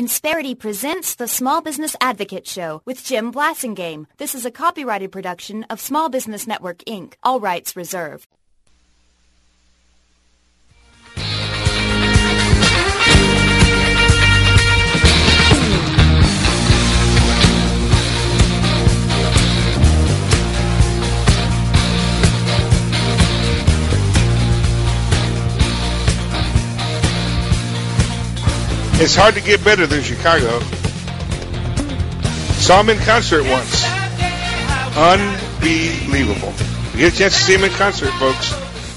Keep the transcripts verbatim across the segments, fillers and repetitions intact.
Insperity presents the Small Business Advocate Show with Jim Blasingame. This is a copyrighted production of Small Business Network, Incorporated. All rights reserved. It's hard to get better than Chicago. Saw him in concert once. Unbelievable. You get a chance to see him in concert, folks.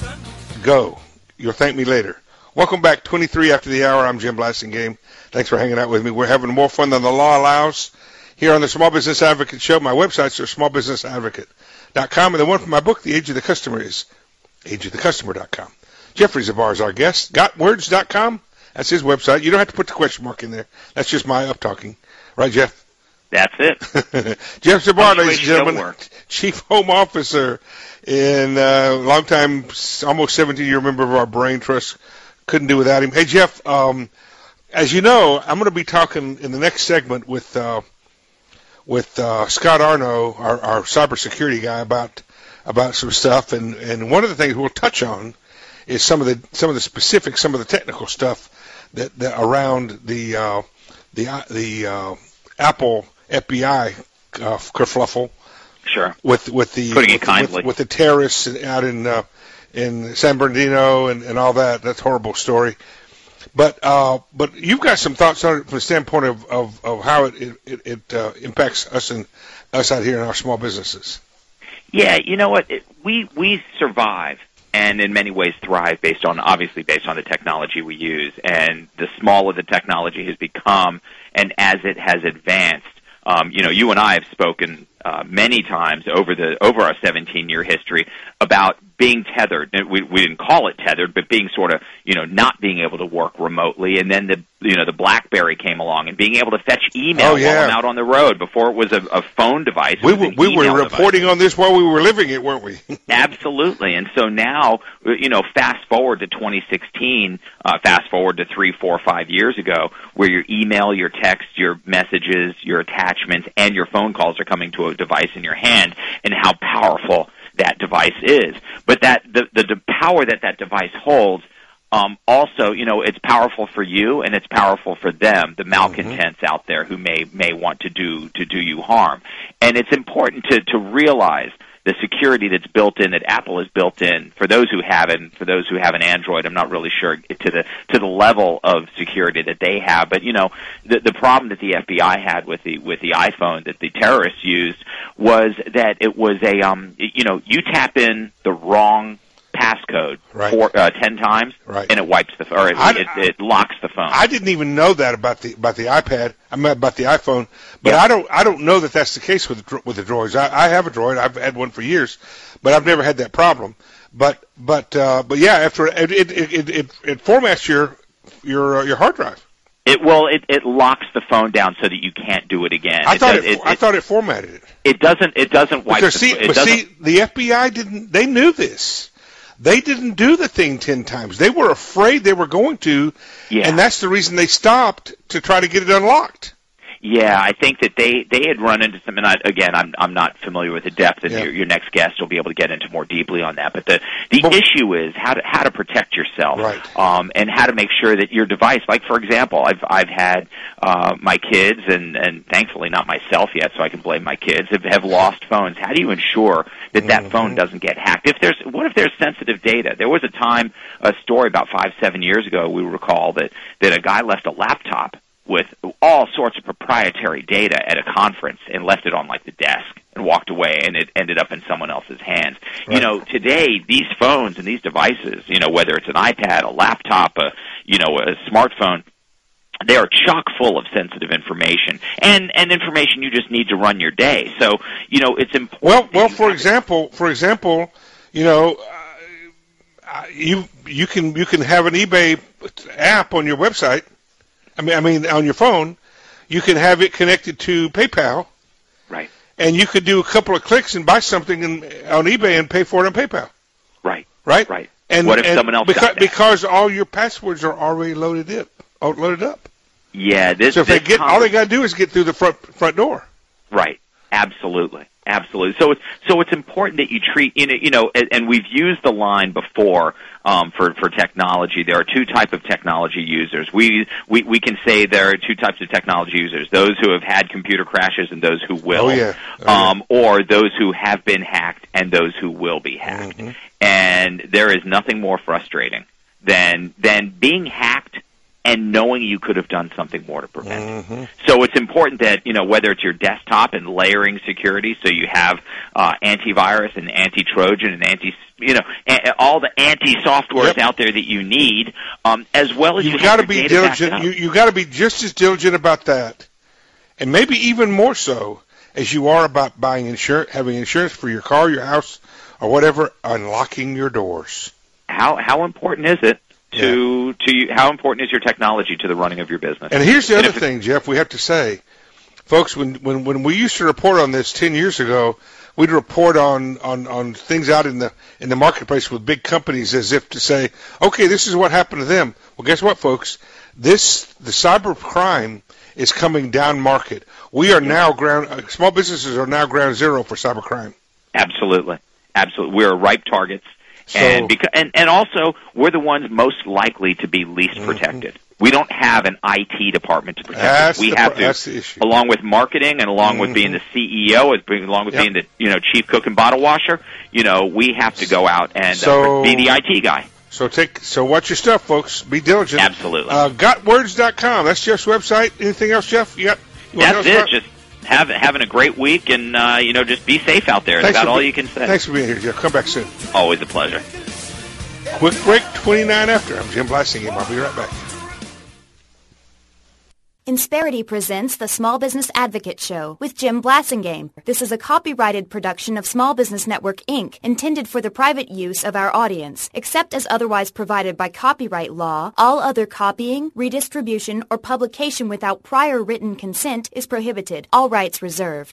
Go. You'll thank me later. Welcome back, twenty-three after the hour. I'm Jim Blasingame. Thanks for hanging out with me. We're having more fun than the law allows here on the Small Business Advocate Show. My websites are small business advocate dot com, and the one from my book, The Age of the Customer, is age of the customer dot com. Jeffrey Zabar is our guest. got words dot com. That's his website. You don't have to put the question mark in there. That's just my up-talking. Right, Jeff? That's it. Jeff Zabar, ladies and gentlemen, Chief Home Officer and uh, long-time, almost seventeen-year member of our Brain Trust. Couldn't do without him. Hey, Jeff, um, as you know, I'm going to be talking in the next segment with uh, with uh, Scott Arno, our, our cybersecurity guy, about about some stuff. And, and one of the things we'll touch on is some of the some of the specifics, some of the technical stuff that, that around the uh, the the uh, Apple F B I uh, kerfluffle. Sure. With with the putting with, it kindly with, with the terrorists out in uh, in San Bernardino and, and all that. That's a horrible story. But uh, but you've got some thoughts on it from the standpoint of, of, of how it it, it uh, impacts us and us out here in our small businesses. Yeah, you know what? It, we we survive. And in many ways thrive based on, obviously based on the technology we use. And the smaller the technology has become, and as it has advanced, um, you know, you and I have spoken uh, many times over the over our seventeen-year history about being tethered. We, we didn't call it tethered, but being sort of, you know, not being able to work remotely. And then the, you know, the BlackBerry came along and being able to fetch email oh, yeah. while I'm out on the road. Before it was a, a phone device. We were, we were reporting device. on this while we were living it, weren't we? Absolutely. And so now, you know, fast forward to twenty sixteen, uh, fast forward to three, four, five years ago, where your email, your text, your messages, your attachments, and your phone calls are coming to a device in your hand, and how powerful that device is. But that the, the, the power that that device holds, um, also, you know, it's powerful for you and it's powerful for them, the malcontents mm-hmm. out there who may may want to do to do you harm. And it's important to, to realize the security that's built in, that Apple has built in, for those who have it, and for those who have an Android, I'm not really sure to the to the level of security that they have. But you know, the the problem that the F B I had with the with the iPhone that the terrorists used was that it was a um you know you tap in the wrong passcode right. for uh, ten times, right. and it wipes the or it, I, it, it locks the phone. I didn't even know that about the about the iPad. I mean about the iPhone, but yeah. I don't I don't know that that's the case with with the Droids. I, I have a Droid. I've had one for years, but I've never had that problem. But but uh, but yeah, after it it it, it, it formats your your uh, your hard drive. It well, it, it locks the phone down so that you can't do it again. I it thought does, it, it, I it, thought it formatted it. It doesn't. It doesn't wipe. Because the, see, it but doesn't, see, the F B I didn't. They knew this. They didn't do the thing ten times. They were afraid they were going to, yeah. and that's the reason they stopped to try to get it unlocked. Yeah, I think that they, they had run into some, and I, again, I'm I'm not familiar with the depth, and yeah. your, your next guest will be able to get into more deeply on that. But the the but, issue is how to how to protect yourself, right. um, and how to make sure that your device, like for example, I've I've had uh, my kids, and, and thankfully not myself yet, so I can blame my kids, have, have lost phones. How do you ensure that that mm-hmm. phone doesn't get hacked? If there's what if there's sensitive data? There was a time, a story about five seven years ago, we recall that that a guy left a laptop with all sorts of proprietary data at a conference and left it on like the desk and walked away, and it ended up in someone else's hands. Right. You know, today these phones and these devices, you know, whether it's an iPad, a laptop, a you know, a smartphone, they are chock full of sensitive information and and information you just need to run your day. So, you know, it's important. Well, well, for example, for example, you know, uh, you you can you can have an eBay app on your website. I mean, I mean, on your phone, you can have it connected to PayPal, right? And you could do a couple of clicks and buy something in, on eBay and pay for it on PayPal, right? Right, right. And what if and someone else because, got that? Because all your passwords are already loaded up, loaded up. Yeah. This, so if this they get, all they got to do is get through the front front door. Right. Absolutely. Absolutely. So it's so it's important that you treat you know you know and, and we've used the line before um, for for technology. There are two types of technology users. We we we can say there are two types of technology users: those who have had computer crashes and those who will, oh, yeah. Oh, um, yeah. or those who have been hacked and those who will be hacked. Mm-hmm. And there is nothing more frustrating than than being hacked and knowing you could have done something more to prevent it. Mm-hmm. So it's important that, you know, whether it's your desktop and layering security, so you have uh, antivirus and anti-Trojan and anti, you know, a- all the anti-softwares yep. out there that you need, um, as well as you you got to have be your data diligent. backed up. You you got to be just as diligent about that, and maybe even more so as you are about buying insurance, having insurance for your car, your house, or whatever. Unlocking your doors. How how important is it? To yeah. to you, how important is your technology to the running of your business? And here's the and other thing, Jeff. We have to say, folks, when, when when we used to report on this ten years ago, we'd report on, on, on things out in the in the marketplace with big companies as if to say, okay, this is what happened to them. Well, guess what, folks? This the cyber crime is coming down market. We are now ground. Uh, small businesses are now ground zero for cyber crime. Absolutely, absolutely. We're ripe targets. So, and, because, and and also, we're the ones most likely to be least mm-hmm. protected. We don't have an I T department to protect that's us. We the, have to, that's the issue. along with marketing and along mm-hmm. with being the C E O, along with yep. being the you know chief cook and bottle washer. You know, we have to go out and so, uh, be the I T guy. So take so watch your stuff, folks. Be diligent. Absolutely. Uh, got words dot com. That's Jeff's website. Anything else, Jeff? You got? You that's it. About? Just have having a great week, and uh, you know, just be safe out there. That's about all be, you can say. Thanks for being here, Jeff. Come back soon. Always a pleasure. Quick break, twenty-nine after. I'm Jim Blasingame. I'll be right back. Insperity presents the Small Business Advocate Show with Jim Blasingame. This is a copyrighted production of Small Business Network, Incorporated, intended for the private use of our audience. Except as otherwise provided by copyright law, all other copying, redistribution, or publication without prior written consent is prohibited. All rights reserved.